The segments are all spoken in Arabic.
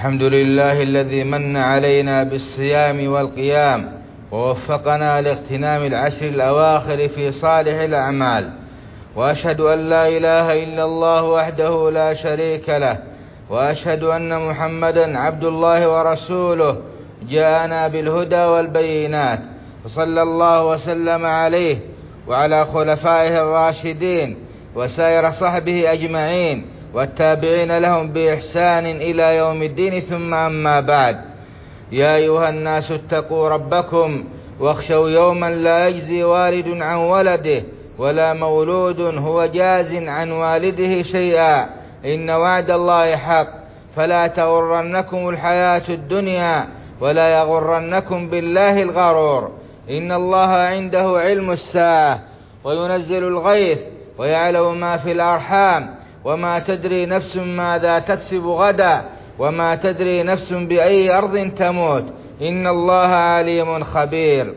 الحمد لله الذي من علينا بالصيام والقيام ووفقنا لاغتنام العشر الأواخر في صالح الأعمال، وأشهد أن لا إله إلا الله وحده لا شريك له، وأشهد أن محمدا عبد الله ورسوله جاءنا بالهدى والبينات، وصلى الله وسلم عليه وعلى خلفائه الراشدين وسائر صحبه أجمعين والتابعين لهم بإحسان إلى يوم الدين. ثم أما بعد، يا أيها الناس اتقوا ربكم واخشوا يوما لا يجزي والد عن ولده ولا مولود هو جاز عن والده شيئا، إن وعد الله حق، فلا تغرنكم الحياة الدنيا ولا يغرنكم بالله الغرور، إن الله عنده علم الساعة وينزل الغيث ويعلم ما في الأرحام، وما تدري نفس ماذا تكسب غدا، وما تدري نفس بأي أرض تموت، إن الله عليم خبير.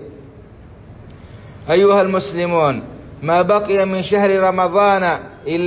أيها المسلمون، ما بقي من شهر رمضان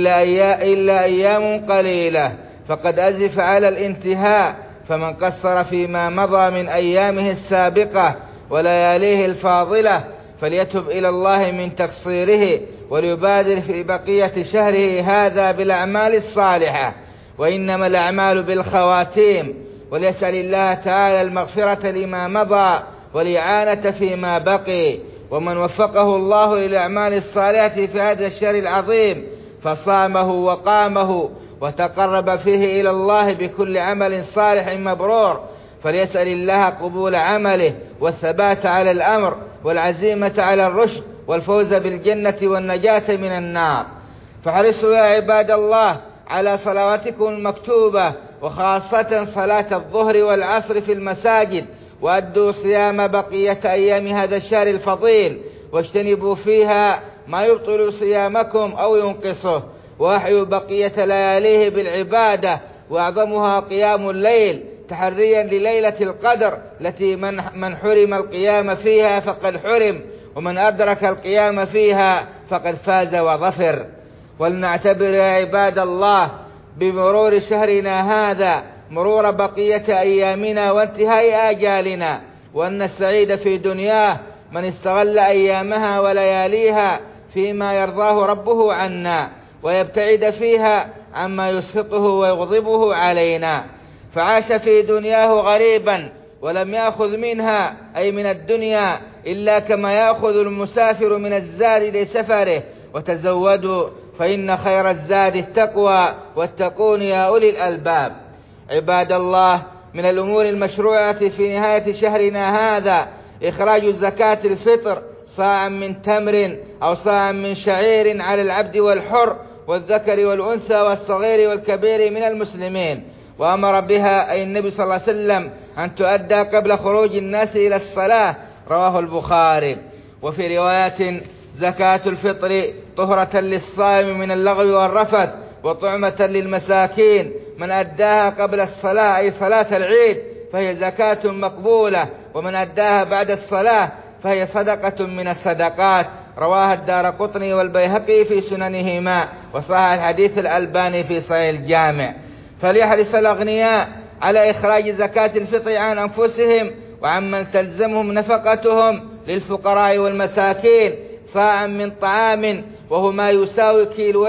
إلا أيام قليلة، فقد أزف على الانتهاء، فمن قصر فيما مضى من أيامه السابقة ولياليه الفاضلة فليتب إلى الله من تقصيره وليبادر في بقية شهره هذا بالأعمال الصالحة، وإنما الأعمال بالخواتيم، وليسأل الله تعالى المغفرة لما مضى والإعانة فيما بقي. ومن وفقه الله للأعمال الصالحة في هذا الشهر العظيم فصامه وقامه وتقرب فيه إلى الله بكل عمل صالح مبرور، فليسأل الله قبول عمله والثبات على الأمر والعزيمة على الرشد والفوز بالجنة والنجاة من النار. فحرصوا يا عباد الله على صلواتكم المكتوبة، وخاصة صلاة الظهر والعصر في المساجد، وأدوا صيام بقية أيام هذا الشهر الفضيل، واجتنبوا فيها ما يبطل صيامكم أو ينقصه، وأحيوا بقية لياليه بالعبادة، وأعظمها قيام الليل تحريا لليلة القدر التي من حرم القيام فيها فقد حرم، ومن أدرك القيام فيها فقد فاز وظفر. ولنعتبر يا عباد الله بمرور شهرنا هذا مرور بقية أيامنا وانتهاء آجالنا، وأن السعيد في دنياه من استغل أيامها ولياليها فيما يرضاه ربه عنا، ويبتعد فيها عما يسخطه ويغضبه علينا. فعاش في دنياه غريبا ولم يأخذ منها أي من الدنيا إلا كما يأخذ المسافر من الزاد لسفره، وتزودوا فإن خير الزاد التقوى واتقون يا أولي الألباب. عباد الله، من الأمور المشروعة في نهاية شهرنا هذا إخراج زكاة الفطر، صاعا من تمر أو صاعا من شعير على العبد والحر والذكر والأنثى والصغير والكبير من المسلمين، وأمر بها أي النبي صلى الله عليه وسلم أن تؤدى قبل خروج الناس إلى الصلاة، رواه البخاري. وفي رواية: زكاة الفطر طهرة للصائم من اللغو والرفث، وطعمة للمساكين، من أداها قبل الصلاة أي صلاة العيد فهي زكاة مقبولة، ومن أداها بعد الصلاة فهي صدقة من الصدقات، رواها الدارقطني والبيهقي في سننهما، وصحح الحديث الألباني في صحيح الجامع. فليحرص الأغنياء على إخراج زكاة الفطر عن أنفسهم وعمن تلزمهم نفقتهم للفقراء والمساكين، صاعا من طعام وهو ما يساوي 2.5 كيلو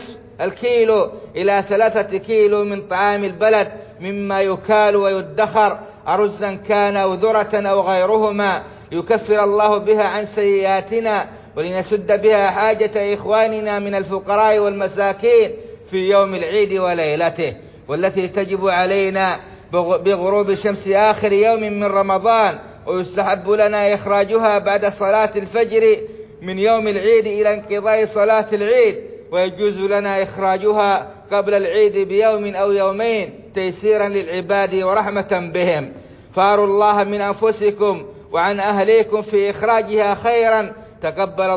الكيلو إلى 3 كيلو من طعام البلد مما يكال ويدخر، أرزا كان أو ذرة أو غيرهما، يكفر الله بها عن سيئاتنا ولنسد بها حاجة إخواننا من الفقراء والمساكين في يوم العيد وليلته، والتي تجب علينا بغروب شمس آخر يوم من رمضان، ويستحب لنا إخراجها بعد صلاة الفجر من يوم العيد إلى انقضاء صلاة العيد، ويجوز لنا إخراجها قبل العيد بيوم أو يومين تيسيرا للعباد ورحمة بهم. فاروا الله من أنفسكم وعن أهليكم في إخراجها خيرا، تقبل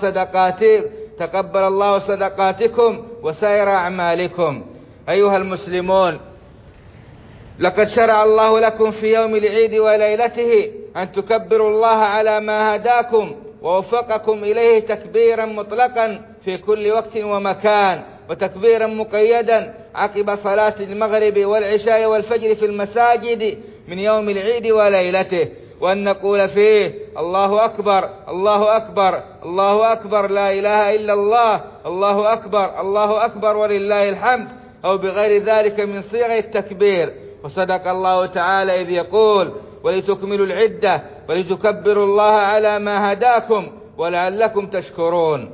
الله صدقاتكم وسائر أعمالكم. أيها المسلمون، لقد شرع الله لكم في يوم العيد وليلته أن تكبروا الله على ما هداكم ووفقكم إليه تكبيرا مطلقا في كل وقت ومكان، وتكبيرا مقيدا عقب صلاة المغرب والعشاء والفجر في المساجد من يوم العيد وليلته، وأن نقول فيه: الله أكبر الله أكبر الله أكبر لا إله إلا الله، الله أكبر الله أكبر ولله الحمد، أو بغير ذلك من صيغ التكبير. وصدق الله تعالى إذ يقول: ولتكملوا العدة ولتكبروا الله على ما هداكم ولعلكم تشكرون.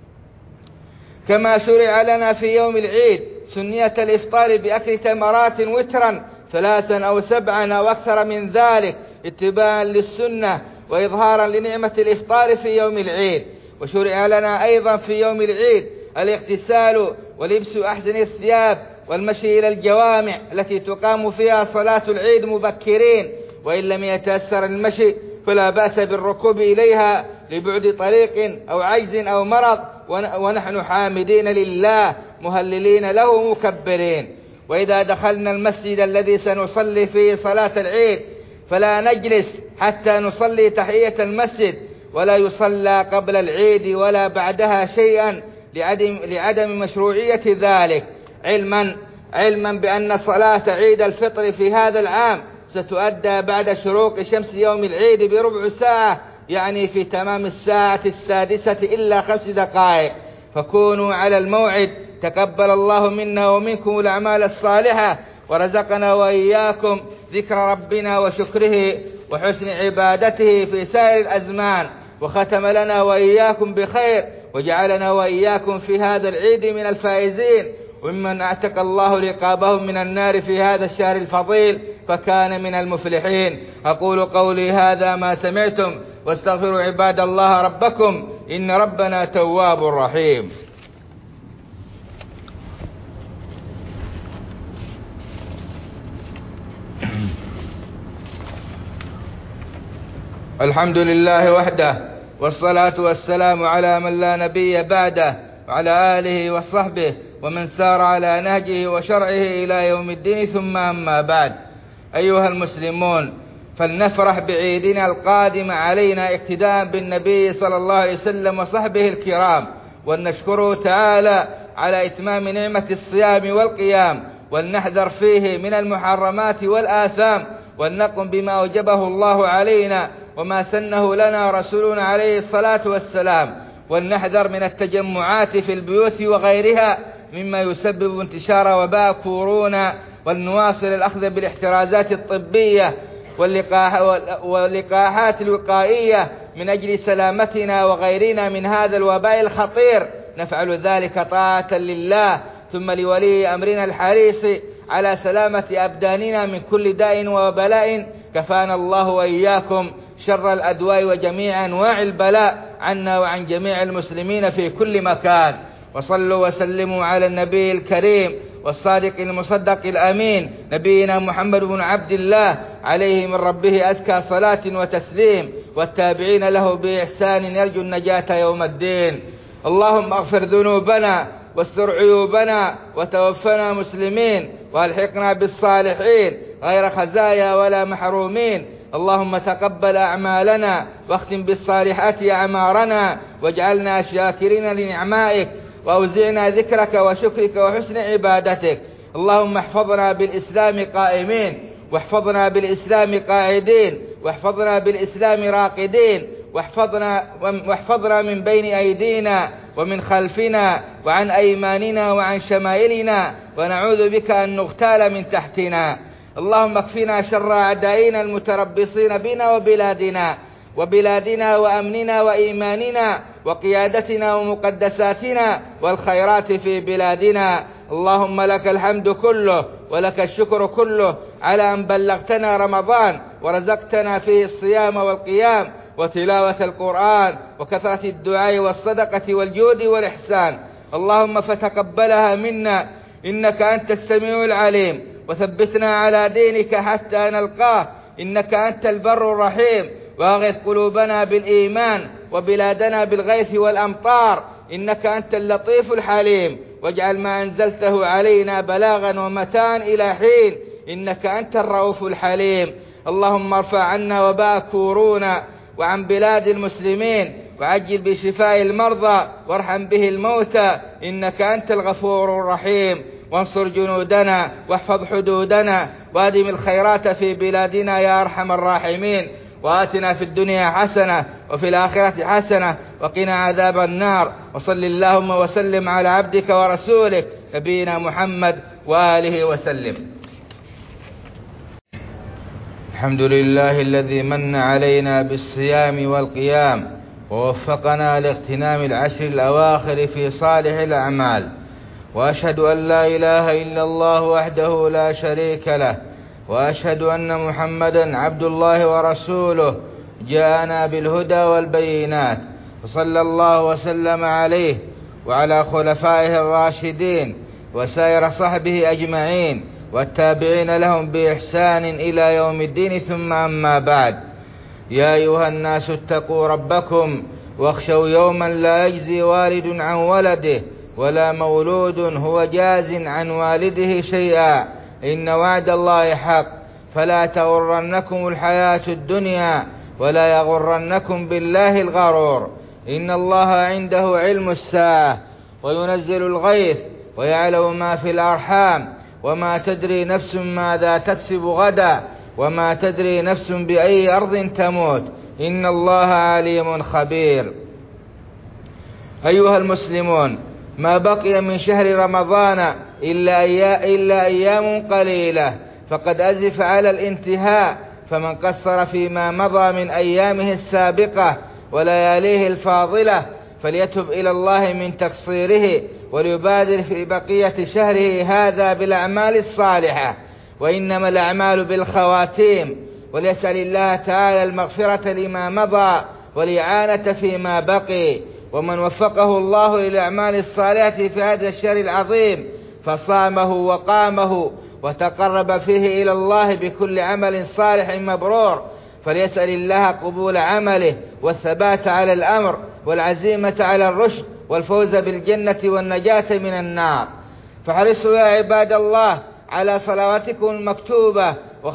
كما شرع لنا في يوم العيد سنية الإفطار بأكل تمرات وترا 3 أو 7 أو أكثر من ذلك اتباعا للسنة وإظهارا لنعمة الإفطار في يوم العيد. وشرع لنا أيضا في يوم العيد الاغتسال ولبس أحسن الثياب والمشي إلى الجوامع التي تقام فيها صلاة العيد مبكرين، وإن لم يتيسر المشي فلا بأس بالركوب إليها لبعد طريق أو عجز أو مرض، ونحن حامدين لله مهللين له مكبرين. وإذا دخلنا المسجد الذي سنصلي فيه صلاة العيد فلا نجلس حتى نصلي تحية المسجد، ولا يصلى قبل العيد ولا بعدها شيئا لعدم مشروعية ذلك، علما بأن صلاة عيد الفطر في هذا العام ستؤدى بعد شروق شمس يوم العيد بربع ساعة، يعني في تمام الساعة 6 إلا 5 دقائق، فكونوا على الموعد. تقبل الله منا ومنكم الأعمال الصالحة، ورزقنا وإياكم ذكر ربنا وشكره وحسن عبادته في سائر الأزمان، وختم لنا وإياكم بخير، وجعلنا وإياكم في هذا العيد من الفائزين، وممن اعتق الله رقابهم من النار في هذا الشهر الفضيل فكان من المفلحين. أقول قولي هذا ما سمعتم، واستغفروا عباد الله ربكم إن ربنا تواب رحيم. الحمد لله وحده، والصلاة والسلام على من لا نبي بعده، وعلى آله وصحبه ومن سار على نهجه وشرعه إلى يوم الدين، ثم أما بعد. أيها المسلمون، فلنفرح بعيدنا القادم علينا اقتداء بالنبي صلى الله عليه وسلم وصحبه الكرام، ولنشكره تعالى على إتمام نعمة الصيام والقيام، ولنحذر فيه من المحرمات والآثام، ولنقم بما أوجبه الله علينا وما سنه لنا رسولنا عليه الصلاة والسلام، ولنحذر من التجمعات في البيوت وغيرها مما يسبب انتشار وباء كورونا، ولنواصل الأخذ بالاحترازات الطبية واللقاحات الوقائية من أجل سلامتنا وغيرنا من هذا الوباء الخطير. نفعل ذلك طاعة لله، ثم لولي أمرنا الحريص على سلامة أبداننا من كل داء وبلاء. كفانا الله وإياكم شر الأدواء وجميع أنواع البلاء عنا وعن جميع المسلمين في كل مكان. وصلوا وسلموا على النبي الكريم والصادق المصدق الأمين نبينا محمد بن عبد الله، عليه من ربه أزكى صلاة وتسليم، والتابعين له بإحسان يرجو النجاة يوم الدين. اللهم اغفر ذنوبنا واستر عيوبنا وتوفنا مسلمين، والحقنا بالصالحين غير خزايا ولا محرومين. اللهم تقبل أعمالنا واختم بالصالحات أعمارنا، واجعلنا شاكرين لنعمائك، وأوزعنا ذكرك وشكرك وحسن عبادتك. اللهم احفظنا بالإسلام قائمين، واحفظنا بالإسلام قاعدين، واحفظنا بالإسلام راقدين، واحفظنا من بين أيدينا ومن خلفنا وعن أيماننا وعن شمائلنا، ونعوذ بك أن نغتال من تحتنا. اللهم اكفنا شر أعدائنا المتربصين بنا وبلادنا وأمننا وإيماننا وقيادتنا ومقدساتنا والخيرات في بلادنا. اللهم لك الحمد كله ولك الشكر كله على أن بلغتنا رمضان ورزقتنا فيه الصيام والقيام وتلاوة القرآن وكثرة الدعاء والصدقة والجود والإحسان. اللهم فتقبلها منا إنك أنت السميع العليم، وثبتنا على دينك حتى نلقاه إنك أنت البر الرحيم، واغث قلوبنا بالإيمان وبلادنا بالغيث والأمطار إنك أنت اللطيف الحليم، واجعل ما أنزلته علينا بلاغا ومتاعا إلى حين إنك أنت الرؤوف الحليم. اللهم ارفع عنا وباء كورونا وعن بلاد المسلمين، وعجل بشفاء المرضى وارحم به الموتى إنك أنت الغفور الرحيم. وانصر جنودنا واحفظ حدودنا وادم الخيرات في بلادنا يا أرحم الراحمين. وآتنا في الدنيا حسنة وفي الآخرة حسنة وقنا عذاب النار. وصل اللهم وسلم على عبدك ورسولك نبينا محمد وآله وسلم. الحمد لله الذي من علينا بالصيام والقيام ووفقنا لاغتنام العشر الأواخر في صالح الأعمال. وأشهد أن لا إله إلا الله وحده لا شريك له، وأشهد أن محمدا عبد الله ورسوله جاءنا بالهدى والبينات. وصلى الله وسلم عليه وعلى خلفائه الراشدين وسائر صحبه أجمعين والتابعين لهم بإحسان إلى يوم الدين. ثم أما بعد، يا أيها الناس اتقوا ربكم واخشوا يوما لا يجزي والد عن ولده ولا مولود هو جاز عن والده شيئا، إن وعد الله حق، فلا تغرنكم الحياة الدنيا ولا يغرنكم بالله الغرور. إن الله عنده علم الساعة وينزل الغيث ويعلم ما في الأرحام وما تدري نفس ماذا تكسب غدا وما تدري نفس بأي أرض تموت، إن الله عليم خبير. أيها المسلمون، ما بقي من شهر رمضان إلا أيام قليلة، فقد أزف على الانتهاء، فمن قصر فيما مضى من أيامه السابقة ولياليه الفاضلة فليتب إلى الله من تقصيره وليبادر في بقية شهره هذا بالأعمال الصالحة، وإنما الأعمال بالخواتيم، وليسأل الله تعالى المغفرة لما مضى والإعانة فيما بقي. ومن وفقه الله للأعمال الصالحة في هذا الشهر العظيم فصامه وقامه وتقرب فيه إلى الله بكل عمل صالح مبرور، فليسأل الله قبول عمله والثبات على الأمر والعزيمة على الرشد والفوز بالجنة والنجاة من النار. فحرصوا يا عباد الله على صلواتكم المكتوبة،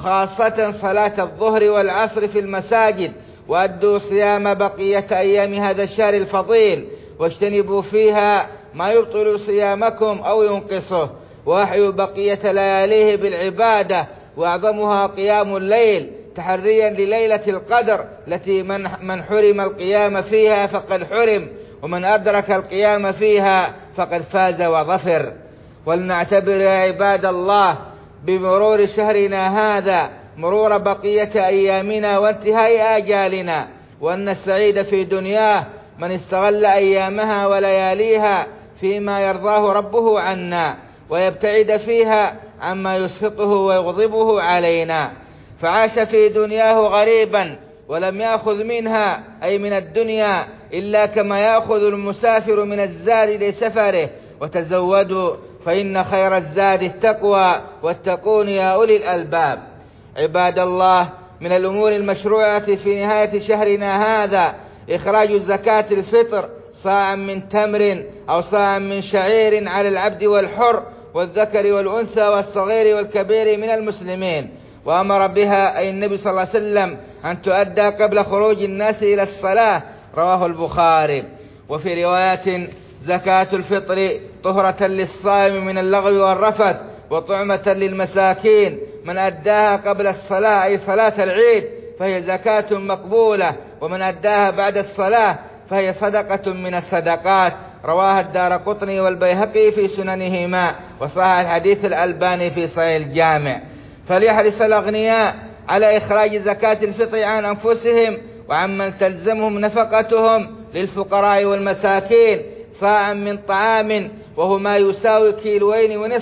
وخاصة صلاة الظهر والعصر في المساجد، وأدوا صيام بقية أيام هذا الشهر الفضيل، واجتنبوا فيها ما يبطل صيامكم أو ينقصه، وأحيوا بقية لياليه بالعبادة، وأعظمها قيام الليل تحريا لليلة القدر التي من حرم القيام فيها فقد حرم، ومن أدرك القيام فيها فقد فاز وظفر. ولنعتبر يا عباد الله بمرور شهرنا هذا مرور بقية أيامنا وانتهاء آجالنا، وأن السعيد في دنياه من استغل أيامها ولياليها فيما يرضاه ربه عنا، ويبتعد فيها عما يسخطه ويغضبه علينا. فعاش في دنياه غريبا ولم يأخذ منها أي من الدنيا إلا كما يأخذ المسافر من الزاد لسفره. وتزودوا فإن خير الزاد التقوى، واتقون يا أولي الألباب. عباد الله، من الأمور المشروعة في نهاية شهرنا هذا إخراج زكاة الفطر، صاعا من تمر أو صاعا من شعير على العبد والحر والذكر والأنثى والصغير والكبير من المسلمين. وأمر بها أي النبي صلى الله عليه وسلم أن تؤدى قبل خروج الناس إلى الصلاة، رواه البخاري. وفي رواية: زكاة الفطر طهرة للصائم من اللغو والرفث وطعمة للمساكين، من أداها قبل الصلاة أي صلاة العيد فهي زكاة مقبولة، ومن أداها بعد الصلاة فهي صدقة من الصدقات، رواها الدارقطني والبيهقي في سننهما، وصحح الحديث الألباني في صحيح الجامع. فليحرص الأغنياء على إخراج زكاة الفطر عن أنفسهم وعمن تلزمهم نفقتهم للفقراء والمساكين، صاعا من طعام وهو ما يساوي 2.5 كيلو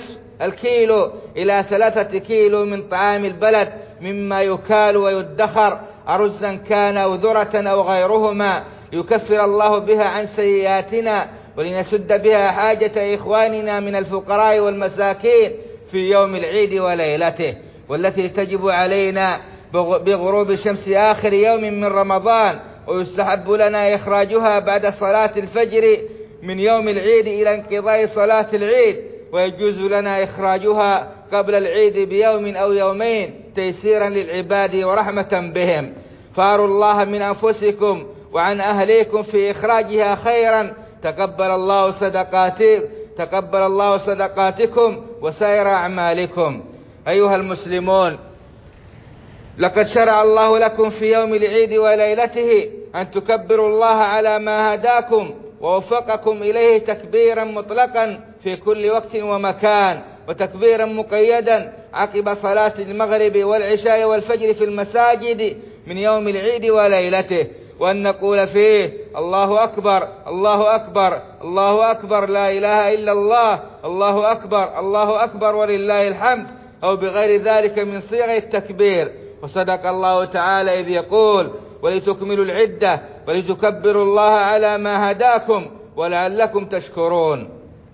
الكيلو إلى 3 كيلو من طعام البلد مما يكال ويدخر، أرزا كان أو ذرة أو غيرهما، يكفر الله بها عن سيئاتنا ولنسد بها حاجة إخواننا من الفقراء والمساكين في يوم العيد وليلته، والتي تجب علينا بغروب شمس آخر يوم من رمضان. ويستحب لنا إخراجها بعد صلاة الفجر من يوم العيد إلى انقضاء صلاة العيد، ويجوز لنا إخراجها قبل العيد بيوم أو يومين تيسيرا للعباد ورحمة بهم. فاروا الله من أنفسكم وعن أهليكم في إخراجها خيرا. تقبل الله صدقاتكم وسائر أعمالكم. أيها المسلمون، لقد شرع الله لكم في يوم العيد وليلته أن تكبروا الله على ما هداكم ووفقكم إليه تكبيرا مطلقا في كل وقت ومكان، وتكبيرا مقيدا عقب صلاة المغرب والعشاء والفجر في المساجد من يوم العيد وليلته، وأن نقول فيه: الله أكبر الله أكبر الله أكبر، لا إله إلا الله، الله أكبر الله أكبر ولله الحمد، أو بغير ذلك من صيغ التكبير. وصدق الله تعالى إذ يقول: ولتكملوا العدة ولتكبروا الله على ما هداكم ولعلكم تشكرون.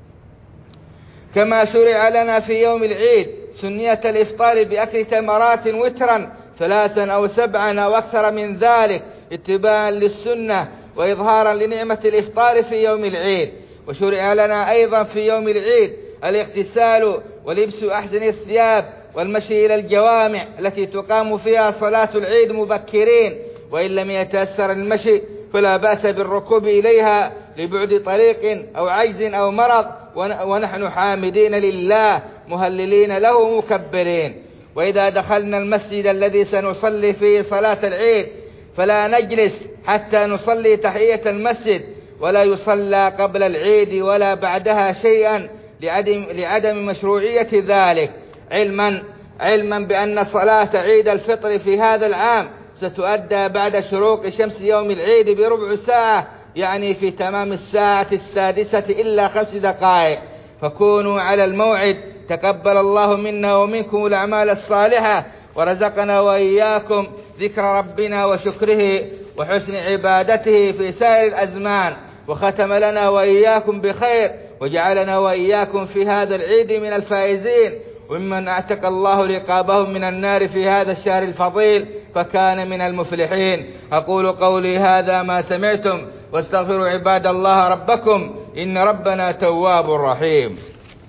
كما شرع لنا في يوم العيد سنية الإفطار بأكل تمرات وترا 3 أو 7 أو أكثر من ذلك اتباعا للسنة وإظهارا لنعمة الإفطار في يوم العيد. وشرع لنا أيضا في يوم العيد الاغتسال ولبس أحسن الثياب والمشي إلى الجوامع التي تقام فيها صلاة العيد مبكرين، وإن لم يتأثر المشي فلا بأس بالركوب إليها لبعد طريق أو عجز أو مرض، ونحن حامدين لله مهللين له مكبرين. وإذا دخلنا المسجد الذي سنصلي فيه صلاة العيد فلا نجلس حتى نصلي تحية المسجد، ولا يصلى قبل العيد ولا بعدها شيئا لعدم مشروعية ذلك، علما بأن صلاة عيد الفطر في هذا العام ستؤدى بعد شروق شمس يوم العيد بربع ساعة، يعني في تمام الساعة 6 إلا 5 دقائق، فكونوا على الموعد. تقبل الله منا ومنكم الأعمال الصالحة، ورزقنا وإياكم ذكر ربنا وشكره وحسن عبادته في سائر الأزمان، وختم لنا وإياكم بخير، وجعلنا وإياكم في هذا العيد من الفائزين، وممن اعتق الله رقابهم من النار في هذا الشهر الفضيل فكان من المفلحين. أقول قولي هذا ما سمعتم، واستغفروا عباد الله ربكم إن ربنا تواب رحيم.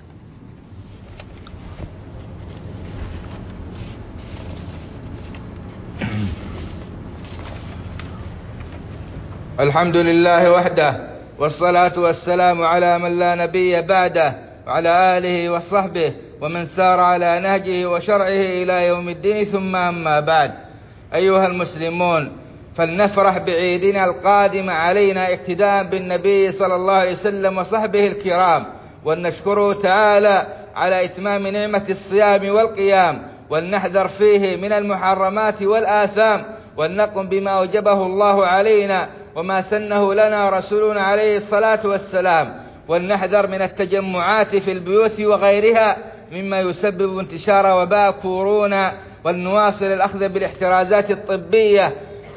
الحمد لله وحده، والصلاة والسلام على من لا نبي بعده، وعلى آله وصحبه ومن سار على نهجه وشرعه إلى يوم الدين، ثم أما بعد. أيها المسلمون، فلنفرح بعيدنا القادم علينا اقتداء بالنبي صلى الله عليه وسلم وصحبه الكرام، ولنشكره تعالى على إتمام نعمة الصيام والقيام، ولنحذر فيه من المحرمات والآثام، ولنقم بما أوجبه الله علينا وما سنه لنا رسولنا عليه الصلاة والسلام، ولنحذر من التجمعات في البيوت وغيرها مما يسبب انتشار وباء كورونا، ولنواصل الأخذ بالاحترازات الطبية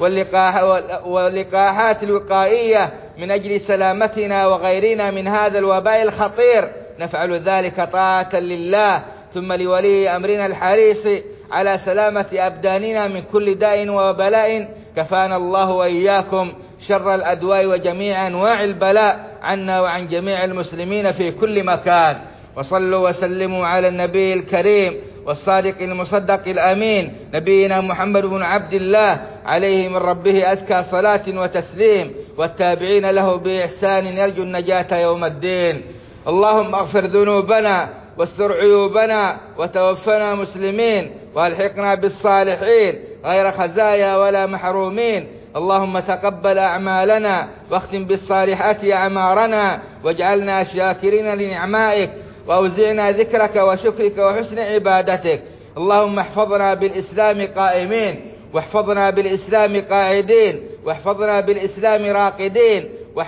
واللقاحات الوقائية من أجل سلامتنا وغيرنا من هذا الوباء الخطير. نفعل ذلك طاعة لله، ثم لولي أمرنا الحريص على سلامة أبداننا من كل داء وبلاء. كفانا الله وإياكم شر الأدواء وجميع أنواع البلاء عنا وعن جميع المسلمين في كل مكان. وصلوا وسلموا على النبي الكريم والصادق المصدق الأمين نبينا محمد بن عبد الله، عليه من ربه أزكى صلاة وتسليم، والتابعين له بإحسان يرجو النجاة يوم الدين. اللهم اغفر ذنوبنا واستر عيوبنا وتوفنا مسلمين، والحقنا بالصالحين غير خزايا ولا محرومين. اللهم تقبل أعمالنا واختم بالصالحات أعمارنا، واجعلنا شاكرين لنعمائك، وأوزعنا ذكرك وشكرك وحسن عبادتك. اللهم احفظنا بالإسلام قائمين، واحفظنا بالإسلام قاعدين، واحفظنا بالإسلام راقدين،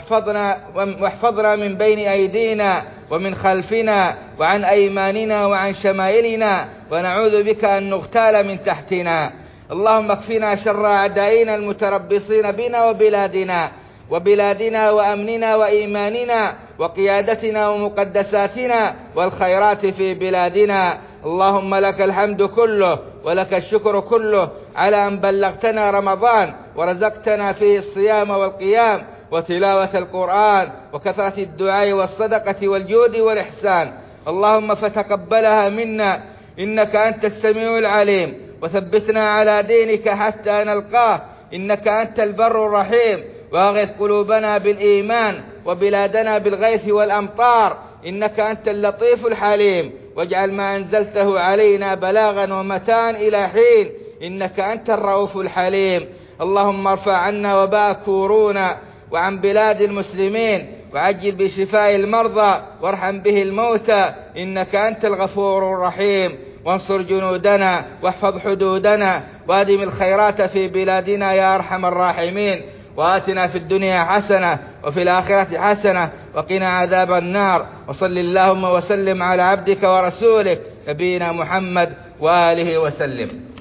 واحفظنا من بين أيدينا ومن خلفنا وعن أيماننا وعن شمائلنا، ونعوذ بك أن نغتال من تحتنا. اللهم اكفنا شر أعدائنا المتربصين بنا وبلادنا وأمننا وإيماننا وقيادتنا ومقدساتنا والخيرات في بلادنا. اللهم لك الحمد كله ولك الشكر كله على أن بلغتنا رمضان ورزقتنا فيه الصيام والقيام وتلاوة القرآن وكثرة الدعاء والصدقة والجود والإحسان. اللهم فتقبلها منا إنك أنت السميع العليم، وثبتنا على دينك حتى نلقاه إنك أنت البر الرحيم. وأغث قلوبنا بالإيمان وبلادنا بالغيث والأمطار، إنك أنت اللطيف الحليم. واجعل ما أنزلته علينا بلاغا ومتاعا إلى حين، إنك أنت الرؤوف الحليم. اللهم ارفع عنا وباء كورونا وعن بلاد المسلمين، وعجل بشفاء المرضى وارحم به الموتى، إنك أنت الغفور الرحيم. وانصر جنودنا واحفظ حدودنا وادم الخيرات في بلادنا يا أرحم الراحمين. وآتنا في الدنيا حسنة وفي الآخرة حسنة وقنا عذاب النار. وصل اللهم وسلم على عبدك ورسولك نبينا محمد وآله وسلم.